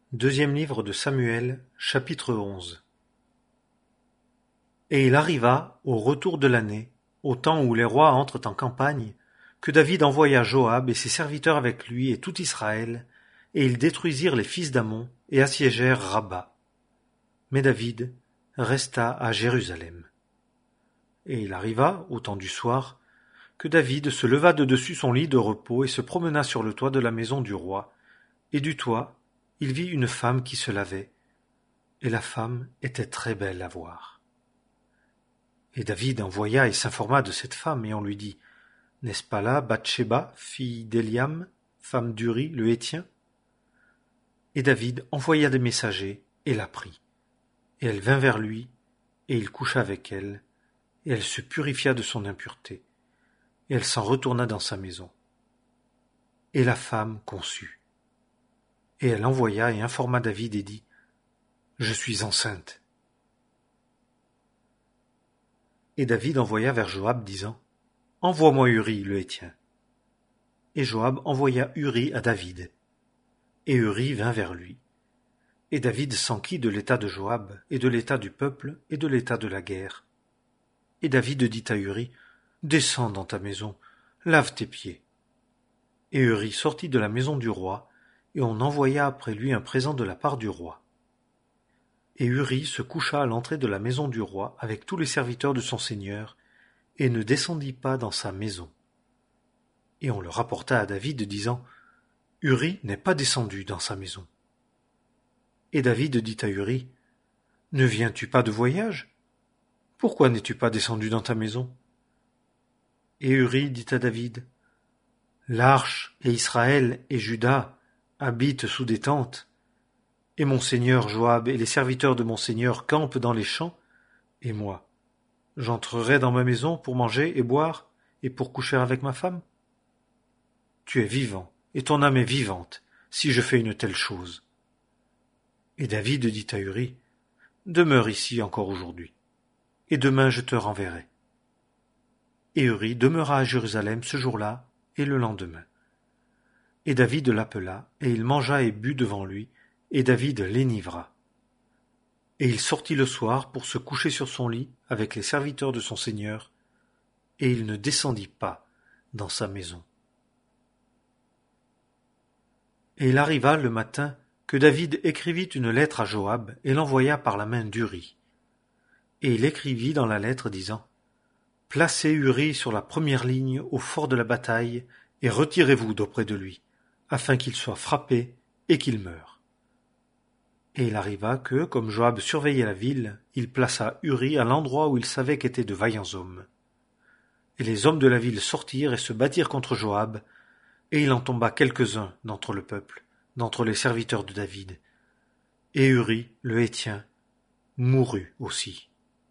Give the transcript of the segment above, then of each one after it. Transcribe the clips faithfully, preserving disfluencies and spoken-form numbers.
Deuxième livre de Samuel, chapitre onze. Et il arriva, au retour de l'année, au temps où les rois entrent en campagne, que David envoya Joab et ses serviteurs avec lui et tout Israël, et ils détruisirent les fils d'Ammon et assiégèrent Rabba. Mais David resta à Jérusalem. Et il arriva, au temps du soir, que David se leva de dessus son lit de repos et se promena sur le toit de la maison du roi, et du toit, il vit une femme qui se lavait, et la femme était très belle à voir. Et David envoya et s'informa de cette femme, et on lui dit, « N'est-ce pas là Bathsheba, fille d'Éliam, femme d'Uri le Héthien ?» Et David envoya des messagers, et la prit. Et elle vint vers lui, et il coucha avec elle, et elle se purifia de son impureté, et elle s'en retourna dans sa maison. Et la femme conçut. Et elle envoya et informa David et dit, « Je suis enceinte. » Et David envoya vers Joab, disant, « Envoie-moi Uri le Héthien. » Et Joab envoya Uri à David. Et Uri vint vers lui. Et David s'enquit de l'état de Joab, et de l'état du peuple, et de l'état de la guerre. Et David dit à Uri, « Descends dans ta maison, lave tes pieds. » Et Uri sortit de la maison du roi, et on envoya après lui un présent de la part du roi. Et Uri se coucha à l'entrée de la maison du roi avec tous les serviteurs de son seigneur, et ne descendit pas dans sa maison. Et on le rapporta à David, disant, « Uri n'est pas descendu dans sa maison. » Et David dit à Uri, « Ne viens-tu pas de voyage? Pourquoi n'es-tu pas descendu dans ta maison? » Et Uri dit à David, « L'arche et Israël et Juda habitent sous des tentes, et mon seigneur Joab et les serviteurs de mon seigneur campent dans les champs, et moi, j'entrerai dans ma maison pour manger et boire, et pour coucher avec ma femme? Tu es vivant, et ton âme est vivante, si je fais une telle chose. » Et David dit à Uri, « Demeure ici encore aujourd'hui, et demain je te renverrai. » Et Uri demeura à Jérusalem ce jour-là et le lendemain. Et David l'appela, et il mangea et but devant lui, et David l'enivra. Et il sortit le soir pour se coucher sur son lit avec les serviteurs de son seigneur, et il ne descendit pas dans sa maison. Et il arriva le matin que David écrivit une lettre à Joab et l'envoya par la main d'Uri. Et il écrivit dans la lettre disant, « Placez Uri sur la première ligne au fort de la bataille et retirez-vous d'auprès de lui, afin qu'il soit frappé et qu'il meure. » Et il arriva que, comme Joab surveillait la ville, il plaça Uri à l'endroit où il savait qu'étaient de vaillants hommes. Et les hommes de la ville sortirent et se battirent contre Joab, et il en tomba quelques-uns d'entre le peuple, d'entre les serviteurs de David. Et Uri, le Héthien, mourut aussi.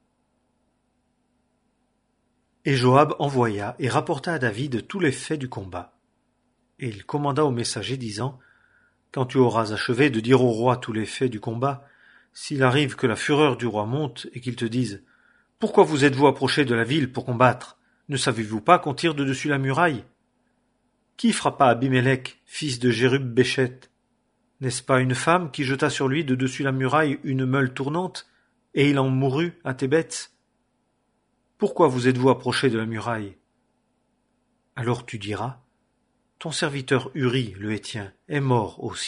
Et Joab envoya et rapporta à David tous les faits du combat. Et il commanda aux messagers, disant, « Quand tu auras achevé de dire au roi tous les faits du combat, s'il arrive que la fureur du roi monte et qu'il te dise, « Pourquoi vous êtes-vous approchés de la ville pour combattre? Ne savez-vous pas qu'on tire de dessus la muraille? Qui frappa Abimélec, fils de Jérub-Béchet? N'est-ce pas une femme qui jeta sur lui de dessus la muraille une meule tournante, et il en mourut à Thébets? Pourquoi vous êtes-vous approchés de la muraille? » Alors tu diras, « Ton serviteur Uri, le Héthien, est mort aussi. »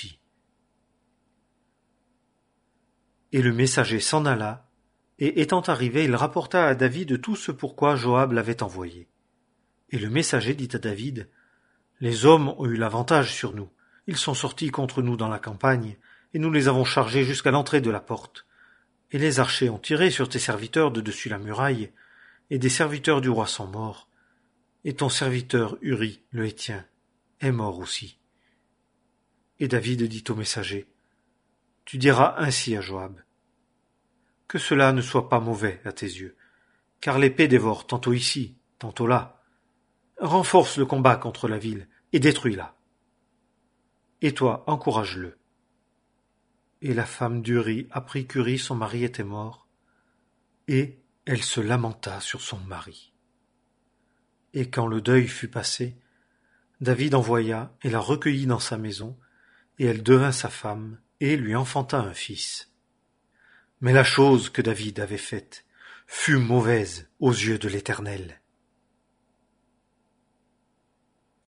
Et le messager s'en alla, et étant arrivé, il rapporta à David tout ce pourquoi Joab l'avait envoyé. Et le messager dit à David, « Les hommes ont eu l'avantage sur nous, ils sont sortis contre nous dans la campagne, et nous les avons chargés jusqu'à l'entrée de la porte. Et les archers ont tiré sur tes serviteurs de dessus la muraille, et des serviteurs du roi sont morts, et ton serviteur Uri, le Héthien, est mort aussi. » Et David dit au messager, « Tu diras ainsi à Joab, que cela ne soit pas mauvais à tes yeux, car l'épée dévore tantôt ici, tantôt là. Renforce le combat contre la ville et détruis-la. Et toi, encourage-le. » Et la femme d'Uri apprit qu'Uri, son mari, était mort, et elle se lamenta sur son mari. Et quand le deuil fut passé, David envoya et la recueillit dans sa maison, et elle devint sa femme, et lui enfanta un fils. Mais la chose que David avait faite fut mauvaise aux yeux de l'Éternel.